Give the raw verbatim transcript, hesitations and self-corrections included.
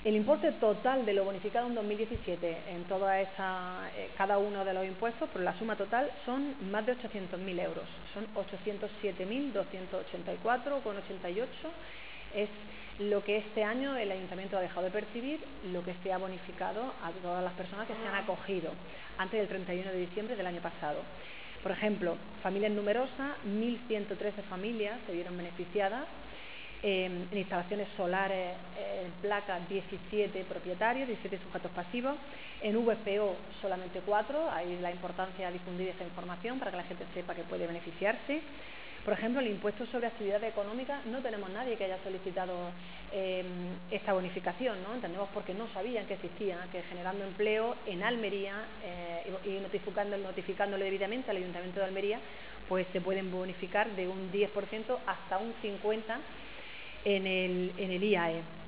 El importe total de lo bonificado en dos mil diecisiete en toda esta, eh, cada uno de los impuestos, por la suma total, son más de ochocientos mil euros. Son ochocientos siete mil doscientos ochenta y cuatro coma ochenta y ocho. Es lo que este año el Ayuntamiento ha dejado de percibir, lo que se ha bonificado a todas las personas que se han acogido antes del treinta y uno de diciembre del año pasado. Por ejemplo, familias numerosas, mil ciento trece familias se vieron beneficiadas. Eh, en instalaciones solares, eh, en placas, diecisiete propietarios, diecisiete sujetos pasivos. En V P O solamente cuatro, ahí la importancia de difundir esta información para que la gente sepa que puede beneficiarse. Por ejemplo, el impuesto sobre actividades económicas, no tenemos nadie que haya solicitado eh, esta bonificación, ¿no? Entendemos porque no sabían que existía, que generando empleo en Almería eh, y notificando, notificándole debidamente al Ayuntamiento de Almería, pues se pueden bonificar de un diez por ciento hasta un cincuenta por ciento en el, en el I A E.